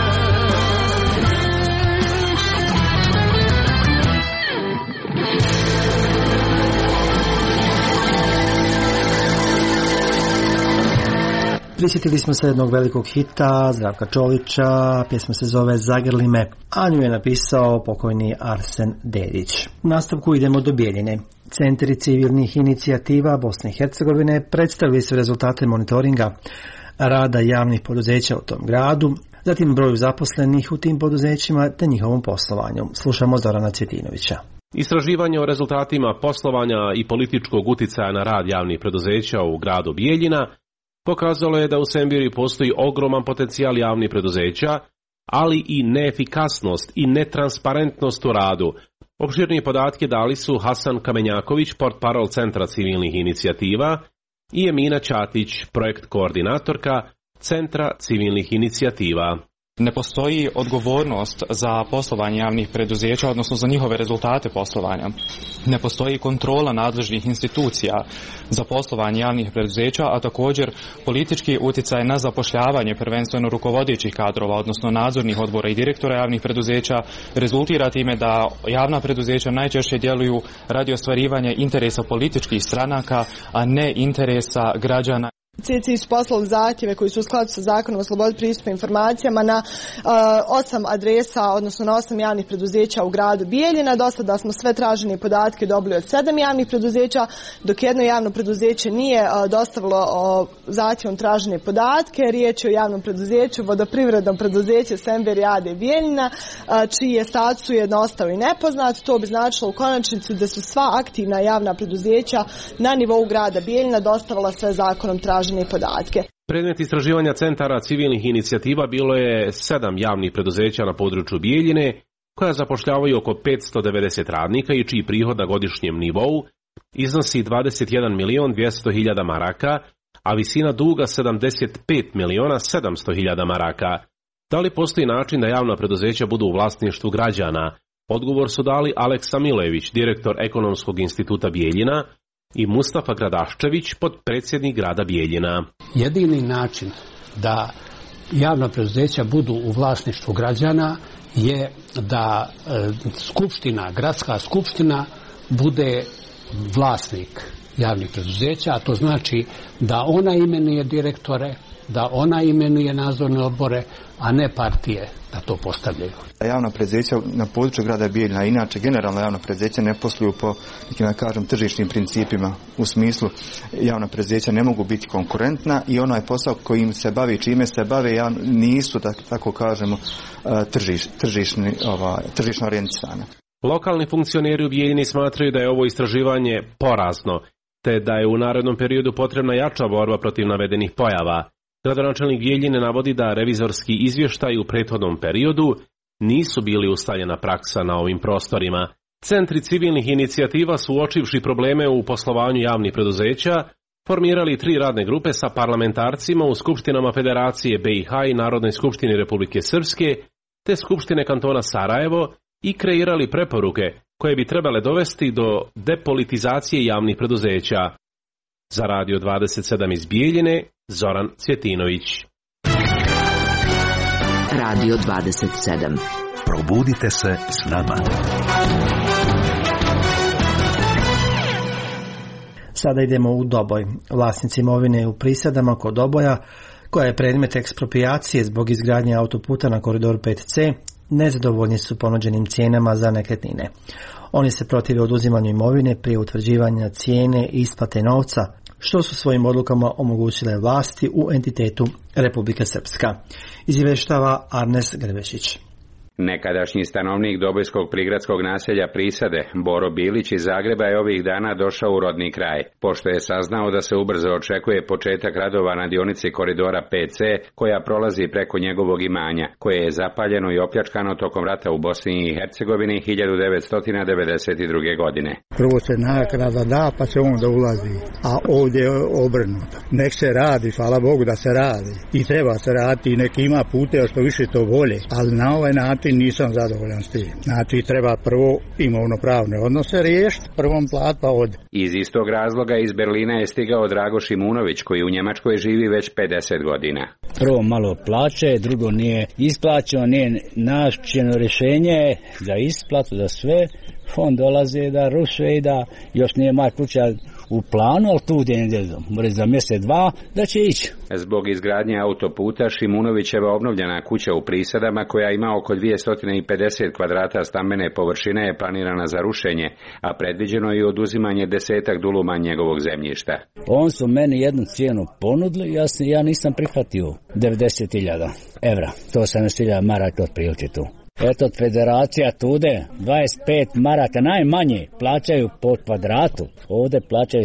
'Prisjetili smo se jednog velikog hita Zdravka Čolića, pjesma se zove Zagrli me, a nju je napisao pokojni Arsen Dedić. U nastavku idemo do Bjeljine. Centri civilnih inicijativa Bosne i Hercegovine predstavili su rezultate monitoringa rada javnih poduzeća u tom gradu, zatim broju zaposlenih u tim poduzećima te njihovom poslovanju. Slušamo Zorana Cvjetinovića. Istraživanje o rezultatima poslovanja i političkog uticaja na rad javnih preduzeća u gradu Bijeljina pokazalo je da u Sembiri postoji ogroman potencijal javnih preduzeća, ali i neefikasnost i netransparentnost u radu. Opširnije podatke dali su Hasan Kamenjaković, portparol Centra civilnih inicijativa, i Emina Ćatić, projekt koordinatorka Centra civilnih inicijativa. Ne postoji odgovornost za poslovanje javnih preduzeća, odnosno za njihove rezultate poslovanja. Ne postoji kontrola nadležnih institucija za poslovanje javnih preduzeća, a također politički utjecaj na zapošljavanje prvenstveno rukovodećih kadrova, odnosno nadzornih odbora i direktora javnih preduzeća, rezultira time da javna preduzeća najčešće djeluju radi ostvarivanja interesa političkih stranaka, a ne interesa građana. CCI su poslali zahtjeve koji su u skladu sa zakonom o slobodi pristupa informacijama na 8 adresa, odnosno na 8 javnih preduzeća u gradu Bijeljina. Do sada smo sve tražene podatke dobili od 7 javnih preduzeća, dok jedno javno preduzeće nije dostavilo zahtjevom tražene podatke. Riječ je o javnom preduzeću, vodoprivrednom preduzeću Semberi AD Bijeljina, čiji je status ujedno ostao i nepoznat. To bi značilo u konačnici da su sva aktivna javna preduzeća na nivou grada Bijeljina dostavila sve zakonom tražene podatke. Predmet istraživanja centara civilnih inicijativa bilo je 7 javnih preduzeća na području Bijeljine, koja zapošljavaju oko 590 radnika i čiji prihod na godišnjem nivou iznosi 21.200.000 maraka, a visina duga 75.700.000 maraka. Da li postoji način da javna preduzeća budu u vlasništvu građana? Odgovor su dali Aleksa Milojević, direktor Ekonomskog instituta Bijeljina, i Mustafa Gradaščević, potpredsjednik grada Bijeljina. Jedini način da javna preduzeća budu u vlasništvu građana je da skupština, gradska skupština bude vlasnik javnih preduzeća, a to znači da ona imenuje direktore, da ona imenuje nadzorne odbore, a ne partije da to postavljaju. Javna preduzeća na području grada Bijeljina, inače generalno javna preduzeća ne posluju po nekim, da kažem, tržišnim principima, u smislu javna preduzeća ne mogu biti konkurentna i onaj posao kojim se bavi, čime se bave, nisu, da tako kažemo, tržišno orijentisane. Lokalni funkcioneri u Bijeljini smatraju da je ovo istraživanje porazno, te da je u narednom periodu potrebna jača borba protiv navedenih pojava. Gradonačelnik Bijeljine navodi da revizorski izvještaji u prethodnom periodu nisu bili ustaljena praksa na ovim prostorima. Centri civilnih inicijativa su, uočivši probleme u poslovanju javnih preduzeća, formirali 3 radne grupe sa parlamentarcima u skupštinama Federacije BiH i Narodnoj skupštini Republike Srpske te Skupštine kantona Sarajevo i kreirali preporuke koje bi trebale dovesti do depolitizacije javnih preduzeća. Za Radio 27 iz Bijeljine, Zoran Cvjetinović. Radio 27. Probudite se s nama. Sada idemo u Doboj. Vlasnici imovine u Prisadama kod Doboja, koja je predmet eksproprijacije zbog izgradnje autoputa na koridoru 5C, nezadovoljni su ponuđenim cijenama za nekretnine. Oni se protive oduzimanju imovine prije utvrđivanja cijene i isplate novca, što su svojim odlukama omogućile vlasti u entitetu Republike Srpska. Izvještava Arnes Grbešić. Nekadašnji stanovnik dobojskog prigradskog naselja Prisade, Boro Bilić iz Zagreba, je ovih dana došao u rodni kraj, pošto je saznao da se ubrzo očekuje početak radova na dionici koridora 5C, koja prolazi preko njegovog imanja, koje je zapaljeno i opljačkano tokom rata u Bosni i Hercegovini 1992. godine. Prvo se naknada da, pa se onda ulazi, a ovdje je obrnuto. Nek se radi, hvala Bogu da se radi. I treba se raditi, nek ima puteva što više to volje, ali na ovaj način nisam zadovoljan s tim. Znači treba prvo imovnopravne odnose riješiti, prvom plat pa od. Iz istog razloga iz Berlina je stigao Drago Šimunović, koji u Njemačkoj živi već 50 godina. Prvo malo plaće, drugo nije isplaćeno, nije našćeno rješenje za isplatu, za sve. Fond dolaze da ruše i da još nije maj kuća u planu, ali tu gdje mora za mjesec dva da će ići. Zbog izgradnje autoputa Šimunovićeva obnovljena kuća u Prisadama, koja ima oko 250 kvadrata stambene površine, je planirana za rušenje, a predviđeno je oduzimanje 10 duluma njegovog zemljišta. On su meni jednu cijenu ponudili, ja nisam prihvatio 90.000 evra, to 18.000 maraka otprilike tu. Eto, federacija tude 25 maraka najmanje plaćaju po kvadratu, ovdje plaćaju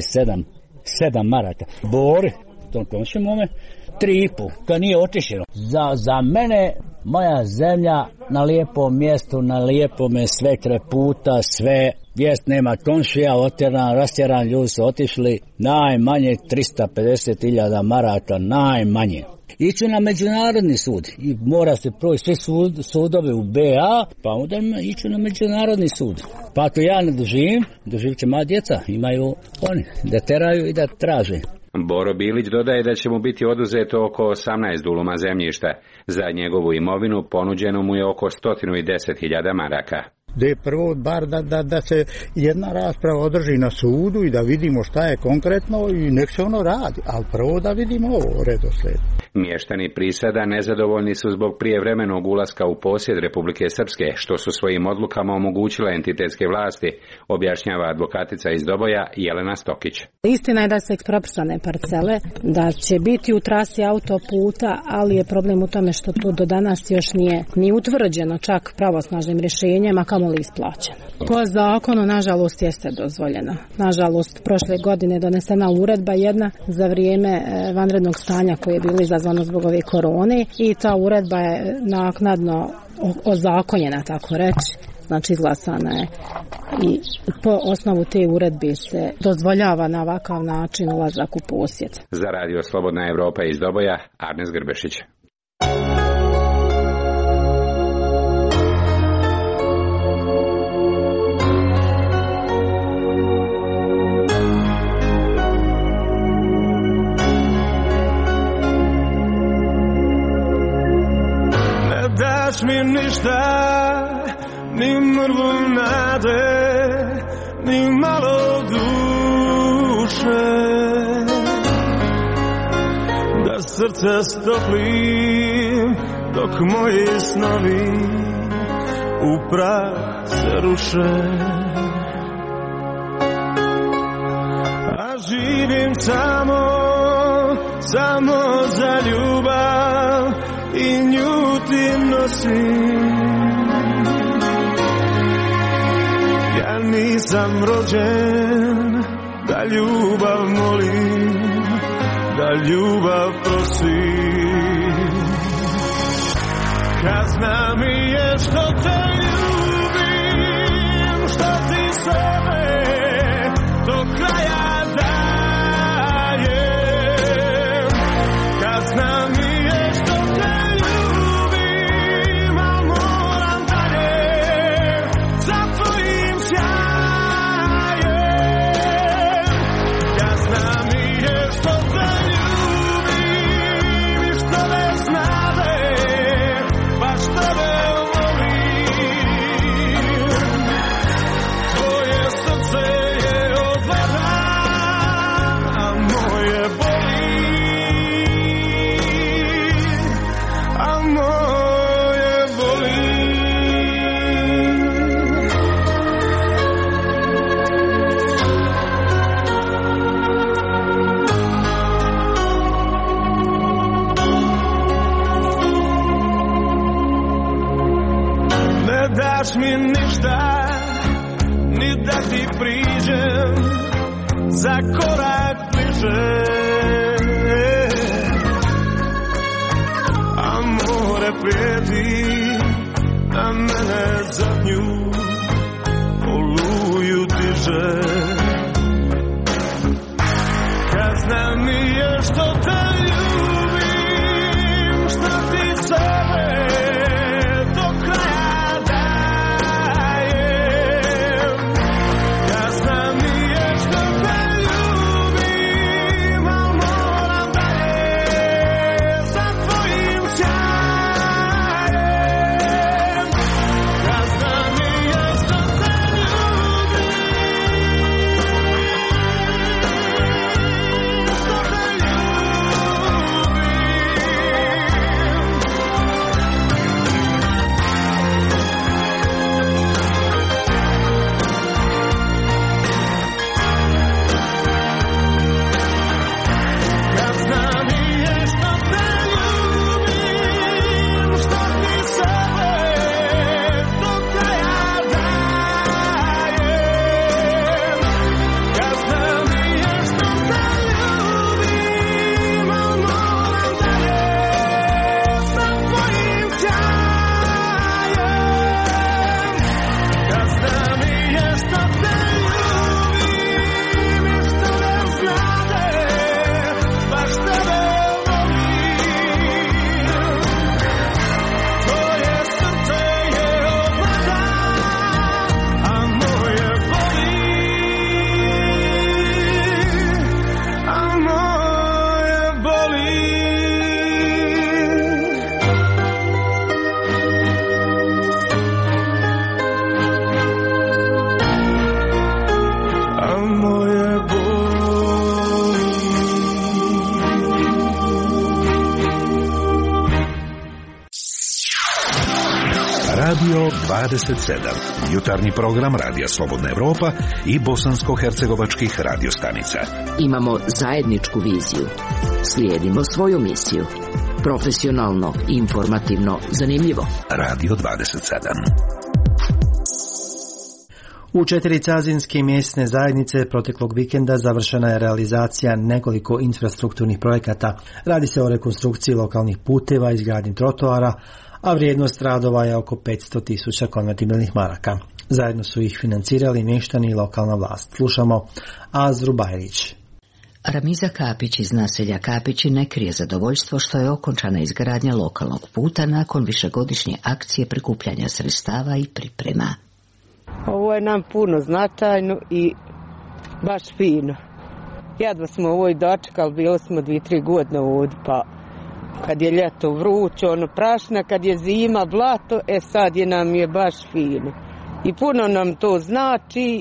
7 maraka. Bori, to komšim ome, 3,5, to nije otišeno. Za mene, moja zemlja na lijepom mjestu, na lijepome sve kreputa, sve, vijest nema komšija, otjeran, rastjeran, ljudi su otišli, najmanje 350.000 maraka, najmanje. Iću na međunarodni sud i mora se proći sve sudove u BA, pa onda iću na međunarodni sud. Pa ako ja ne doživit će moja djeca, imaju oni da teraju i da traže. Boro Bilić dodaje da će mu biti oduzeto oko 18 duluma zemljišta. Za njegovu imovinu ponuđeno mu je oko 110.000 maraka. Da je prvo bar da se jedna rasprava održi na sudu i da vidimo šta je konkretno i nek se ono radi, ali prvo da vidimo ovo redosled. Mještani Prisada nezadovoljni su zbog prijevremenog ulaska u posjed Republike Srpske, što su svojim odlukama omogućile entitetske vlasti, objašnjava advokatica iz Doboja Jelena Stokić. Istina je da su ekspropisane parcele, da će biti u trasi autoputa, ali je problem u tome što to do danas još nije utvrđeno čak pravosnažnim rješenjem, a kamoli isplaćeno. Po zakonu, nažalost, jeste dozvoljeno. Nažalost, prošle godine donesena uredba jedna za vrijeme vanrednog stanja koje je bilo izazvano zbog ove korone i ta uredba je naknadno ozakonjena, tako reći. Znači izglasana je i po osnovu te uredbe se dozvoljava na ovakav način ulazak u posjed. Za Radio Slobodna Evropa iz Doboja, Arnes Grbešić. Daš mi ništa, ni mrvu nade, ni malo duše, da srce stoplim dok moji snovi u prah se ruše. A živim samo za ljubav i nju ti nosim. Ja nisam rođen da ljubav molim, da ljubav prosim. Kazna mi je što te ljubim, što ti sebe do kraja dajem. Kazna mi je što te ljubim, a moram dalje za tvojim sjajem. Kazna mi je što te ljubim i što me znade, baš tebe volim. Tvoje daš mi ništa, ni da ti priđem za korak bliže. A more prijeti na mene zadnju oluju diže. Kazna mi je što te ljubim, što ti sebe do kraja dajem. Kazna mi je što te ljubim, al moram dalje za tvojim sjajem. Kazna mi je što te Radio 27, jutarnji program Radija Slobodna Evropa i bosansko-hercegovačkih radiostanica. Imamo zajedničku viziju. Slijedimo svoju misiju. Profesionalno, informativno, zanimljivo. Radio 27. U 4 cazinske mjesne zajednice proteklog vikenda završena je realizacija nekoliko infrastrukturnih projekata. Radi se o rekonstrukciji lokalnih puteva, izgradnji trotoara, a vrijednost radova je oko 500.000 konvertibilnih maraka. Zajedno su ih financirali mještani i lokalna vlast. Slušamo Azru Bajrić. Ramiza Kapić iz naselja Kapići ne krije zadovoljstvo što je okončana izgradnja lokalnog puta nakon višegodišnje akcije prikupljanja sredstava i priprema. Ovo je nam puno značajno i baš fino. Jedva smo ovo i dočekali, bili smo 2-3 godine ovdje, pa kad je ljeto vruće, ono prašna, kad je zima, blato, sad nam je baš fino. I puno nam to znači.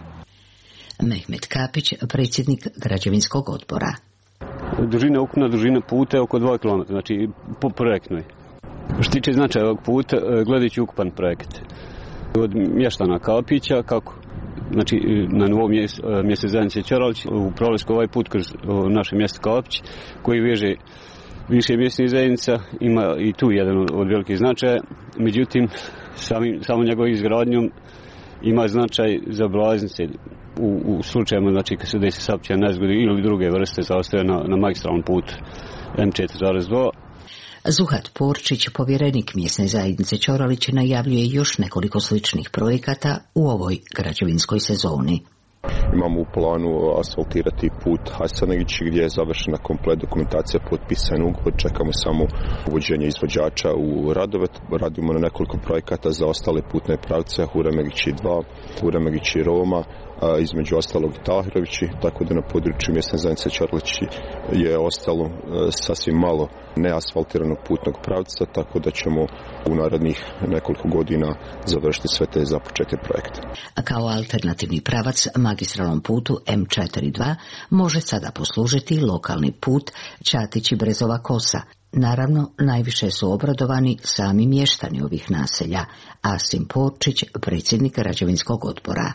Mehmet Kapić, predsjednik građevinskog odbora. Ukupna dužina puta je oko 2 km, znači po projektnoj. Što tiče značaja ovog puta, gledajući ukupan projekt. Od mještana Kapića, kako? Znači, na nivou mjesne zajednice Ćoralić, u prolesku ovaj put kroz naše mjesto Kapić, koji veže više mjesnih zajednica, ima i tu jedan od velikih značaja. Međutim, samo njegovom izgradnjom ima značaj za obilaznice u slučajima, znači kad se desi saobraćajne nezgode ili druge vrste zaostaje na magistralnom putu M4.2. Zuhat Porčić, povjerenik mjesne zajednice Ćoralić, najavljuje još nekoliko sličnih projekata u ovoj građevinskoj sezoni. Imamo u planu asfaltirati put Hasanagić gdje je završena komplet dokumentacija, potpisan ugovor, čekamo samo uvođenje izvođača u radove. Radimo na nekoliko projekata za ostale putne pravce, Huramegići 2, Huramegići Roma, između ostalog i Tahirovići, tako da na području mjesne zajednice Ćoralići je ostalo sasvim malo neasfaltiranog putnog pravca, tako da ćemo u narednih nekoliko godina završiti sve te započete projekte. A kao alternativni pravac magistralnom putu M4.2 može sada poslužiti lokalni put Čatići-Brezova Kosa. Naravno, najviše su obradovani sami mještani ovih naselja. Asim Porčić, predsjednik građevinskog odbora.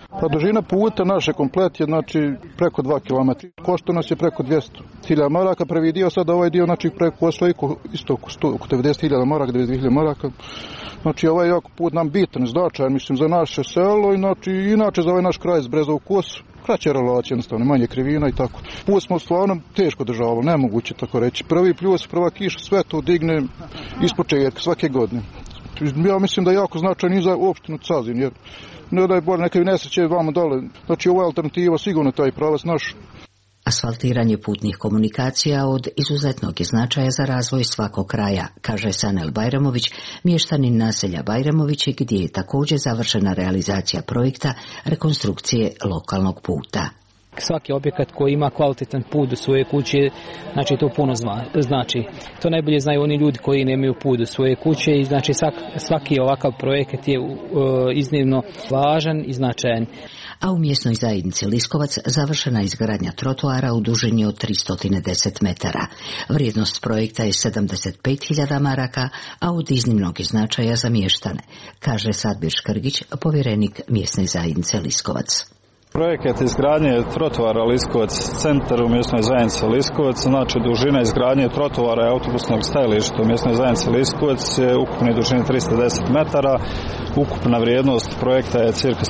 Pa dužina puta naše komplet je znači preko 2 km. Košta nas je preko 200.000 maraka. Prvi dio, sad ovaj dio znači preko isto oko 90.000 maraka, 92.000 maraka. Znači ovaj jako put nam bitan, značajan, mislim, za naše selo i znači, inače za ovaj naš kraj Brezovu Kosu. Kraća relacija, jednostavno, manje krivina i tako. Put smo stvarno teško državali, nemoguće tako reći. Prvi pljus, prva kiša, sve to digne ispočetka svake godine. Ja mislim da je jako značajan i za opštinu Cazin, jer ne daj Bože, neke nesreće vamo dole. Znači ovo je alternativa, sigurno taj pravac naš. Asfaltiranje putnih komunikacija od izuzetnog je značaja za razvoj svakog kraja, kaže Sanel Bajramović, mještanin naselja Bajramovići, gdje je također završena realizacija projekta rekonstrukcije lokalnog puta. Svaki objekat koji ima kvalitetan put do svoje kuće, znači to puno znači. To najbolje znaju oni ljudi koji nemaju put do svoje kuće i znači svaki ovakav projekat je iznimno važan i značajan. A u mjesnoj zajednici Liskovac završena izgradnja trotoara u dužini od 310 metara. Vrijednost projekta je 75.000 maraka, a od iznimnog je značaja za mještane, kaže Sadbir Škrgić, povjerenik mjesne zajednice Liskovac. Projekat izgradnje trotoara Liskovac centar u mjesnoj zajednici Liskovac, znači dužina izgradnje trotoara i autobusnog stajališta u mjesnoj zajednici Liskovac je ukupne dužine 310 metara. Ukupna vrijednost projekta je cirka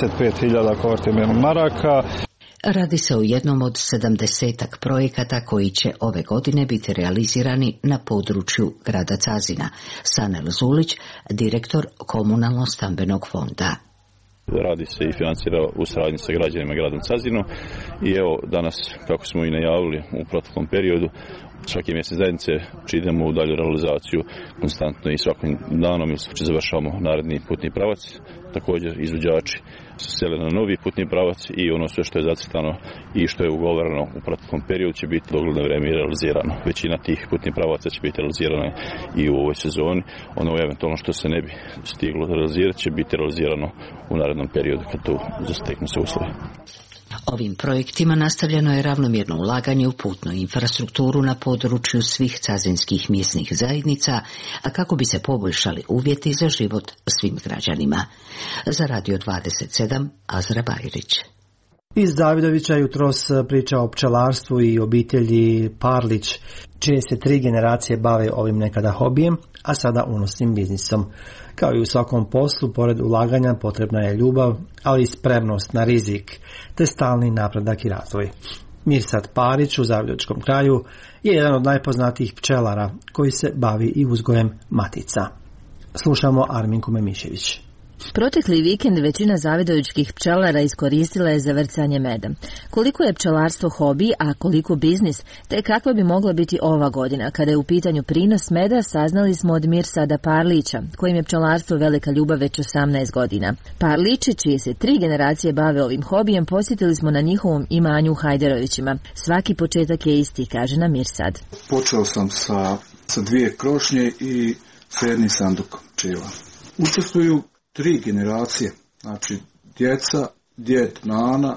75.000 kvartilnih maraka. Radi se o jednom od 70-ak projekata koji će ove godine biti realizirani na području grada Cazina. Sanel Zulić, direktor Komunalno-stambenog fonda. Radi se i financira u saradnji sa građanima gradom Cazinu i evo danas, kako smo i najavili u proteklom periodu, svake mjesne zajednice idemo u dalju realizaciju konstantno i svakim danom ili završavamo naredni putni pravac. Također izvođači se sele na novi putni pravac i ono sve što je zacrtano i što je ugovoreno u proteklom periodu će biti dogledno vrijeme realizirano. Većina tih putnih pravaca će biti realizirana i u ovoj sezoni. Ono eventualno što se ne bi stiglo realizirati će biti realizirano u narednom periodu kad to zasteknu se uslovi. Ovim projektima nastavljeno je ravnomjerno ulaganje u putnu infrastrukturu na području svih cazinskih mjesnih zajednica, a kako bi se poboljšali uvjeti za život svim građanima. Za Radio 27, Azra Bajrić. Iz Davidovića jutros priča o pčelarstvu i obitelji Parlić, čije se 3 generacije bave ovim nekada hobijem, a sada unosnim biznisom. Kao i u svakom poslu, pored ulaganja potrebna je ljubav, ali i spremnost na rizik, te stalni napredak i razvoj. Mirsad Parić u Davidovičkom kraju je jedan od najpoznatijih pčelara koji se bavi i uzgojem matica. Slušamo Arminku Memišević. Protekli vikend većina zavidovičkih pčelara iskoristila je za vrcanje meda. Koliko je pčelarstvo hobi, a koliko biznis, te kakva bi mogla biti ova godina, kada je u pitanju prinos meda, saznali smo od Mirsada Parlića, kojim je pčelarstvo velika ljubav već 18 godina. Parlići, čije se 3 generacije bave ovim hobijem, posjetili smo na njihovom imanju u Hajderovićima. Svaki početak je isti, kaže nam Mirsad. Počeo sam sa 2 krošnje i sa jednim sandukom pčela. Učestvuju 3 generacije, znači djeca, djed, nana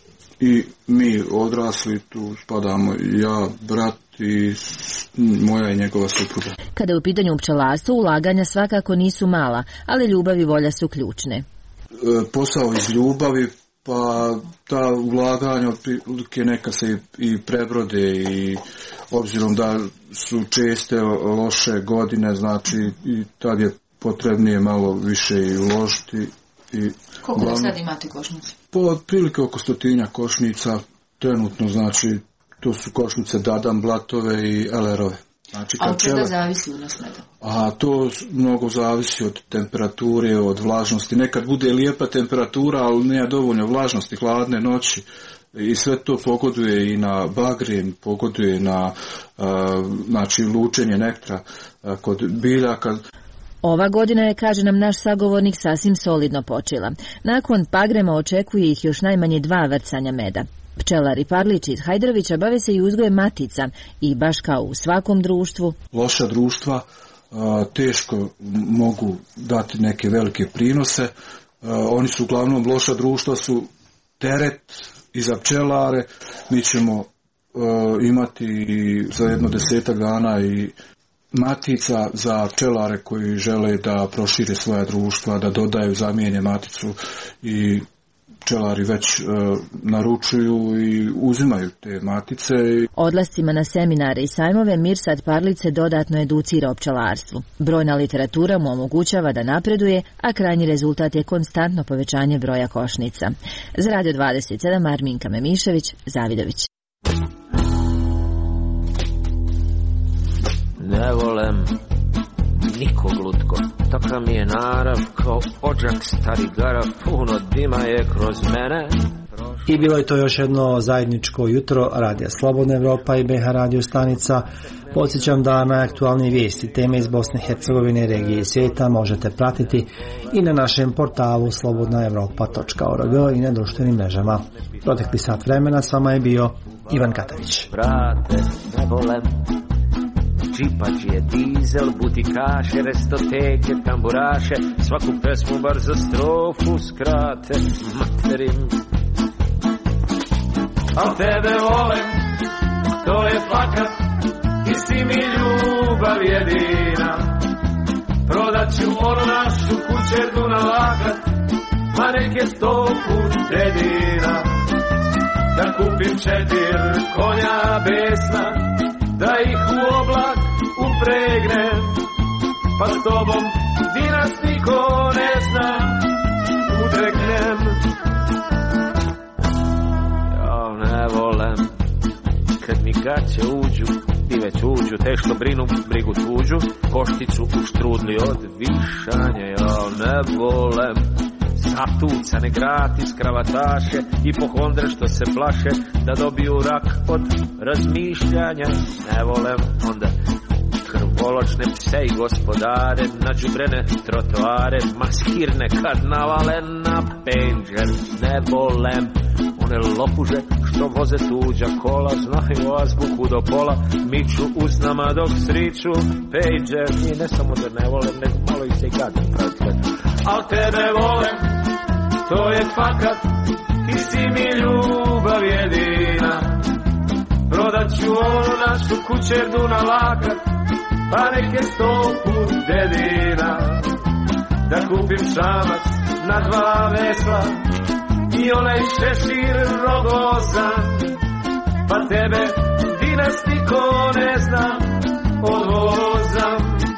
i mi odrasli, tu spadamo ja, brat i moja i njegova supruga. Kada je u pitanju pčelarstva, ulaganja svakako nisu mala, ali ljubav i volja su ključne. Posao iz ljubavi, pa ta ulaganja otprilike neka se i prebrode i obzirom da su česte loše godine, znači i tad je potrebnije malo više i uložiti. Koliko sad imate košnica? Po otprilike oko 100 košnica, trenutno znači to su košnice Dadan, Blatove i Elerove. Znači, a od čega zavisi unos meda? A to mnogo zavisi od temperature, od vlažnosti. Nekad bude lijepa temperatura, ali nije dovoljno vlažnosti, hladne noći. I sve to pogoduje i na bagren, pogoduje na znači lučenje nektra kod biljaka. Ova godina je, kaže nam naš sagovornik, sasvim solidno počela. Nakon pagrema očekuje ih još najmanje 2 vrcanja meda. Pčelari Parlići iz Hajderovića bave se i uzgojem matica i baš kao u svakom društvu. Loša društva teško mogu dati neke velike prinose. Oni su uglavnom, loša društva su teret i za pčelare. Mi ćemo imati za jedno 10 dana i matica za pčelare koji žele da prošire svoja društva, da dodaju, zamijene maticu i pčelari već naručuju i uzimaju te matice. Odlascima na seminare i sajmove Mirsad Parlice dodatno educira o pčelarstvu. Brojna literatura mu omogućava da napreduje, a krajnji rezultat je konstantno povećanje broja košnica. Za Radio 27 Arminka Memišević, Zavidović. Ne volem nikog lutko, takav mi je narav kao ođak stari garav, puno dima je kroz mene. I bilo je to još jedno zajedničko jutro Radija Slobodna Evropa i BH radio stanica. Podsjećam da najaktualnije vijesti, teme iz Bosne i Hercegovine, regije i svijeta možete pratiti i na našem portalu slobodnaevropa.org i na društvenim mrežama. Protekli sat vremena s vama je bio Ivan Katavić. Brate, ne volem džipađije, dizel, butikaše, restoteke, tamburaše, svaku pesmu bar za strofu skrate, materim. Al tebe volem, to je fakat, ti si mi ljubav jedina. Prodat ću onu našu kućerdu na lakat, ma neke 100 put dedina. Da kupim 4 konja besna, da ih u oblak upregnem, pa s tobom di nas niko ne zna, udreknem. Ja ne volem kad mi gaće uđu i već uđu, teško brinu brigu tuđu, košticu u štrudli od višanja. Ja ne volem zatucane gratis kravataše i pohondre što se plaše da dobiju rak od razmišljanja. Ne volem onda krvoločne pse i gospodare, nađubrene trotoare, maskirne kad navale na penđer. Ne volem one lopuže što voze tuđa kola, znaju azbuku do pola, miču usnama dok sriču pejđer. I ne samo da ne volem, nego malo i se i gadim pravite. Al tebe volem, to je fakat, ti si mi ljubav jedina. Prodat ću onu našu kućerdu na lakat, pa neke 100 put dedina. Da kupim šamac na 2 vesla i onaj šešir rogozan, pa tebe di nas niko ne zna, odvozam.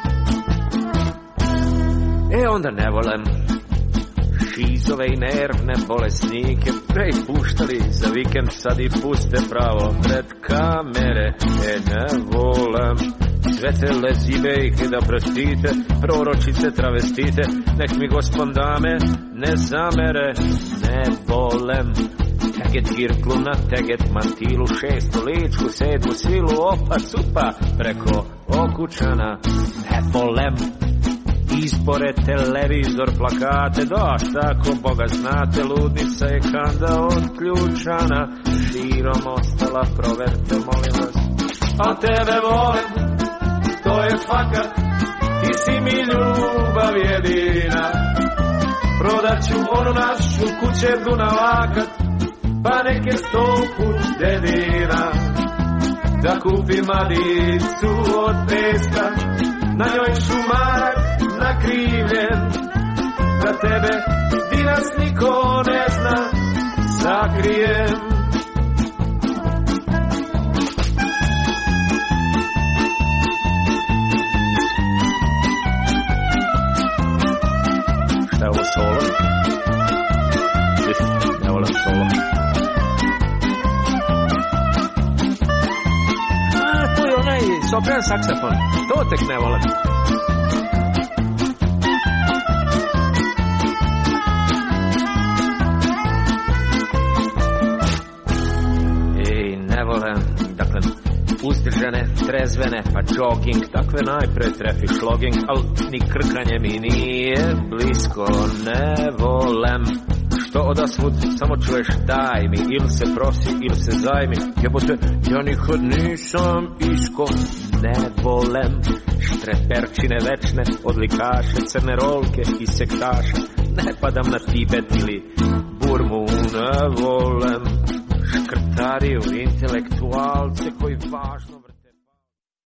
E onda ne volem šizove i nervne bolesnike, prej puštali za vikend, sad i puste pravo pred kamere. E ne volem sve te lezibe ih da prostite, proročice travestite, nek mi gospod dame ne zamere. Ne volem teget girklu na teget mantilu, 6. ličku, 7. silu, opa cupa preko okučana. Ne volem izbore, televizor, plakate, dosta ako Boga znate, ludnica je kanda odključana, širom ostala, proverte molim vas. A tebe volem, to je fakat, ti si mi ljubav jedina. Prodat ću onu našu kućerdu na lakat, pa neke 100 put dedina. Da kupim madicu od peska, na njoj šumarak nakrivljen, da tebe di nas niko ne zna, sakrijem. Šta je ovo solo? Ne volim solo. A, to je onaj sopran saksafon, to tek ne volim. Uzdržane, trezvene, pa jogging, takve najpre trefi šloging, al ni krkanje mi nije blisko. Ne volem što odasvud samo čuješ daj mi, ili se prosi, ili se zajmi. Jebote, ja nikad nisam isko. Ne volem štreperčine večne, odlikaše, crne rolke i sektaše. Ne padam na Tibet ili Burmu. Ne volem škrtariju, intelektualce koji važno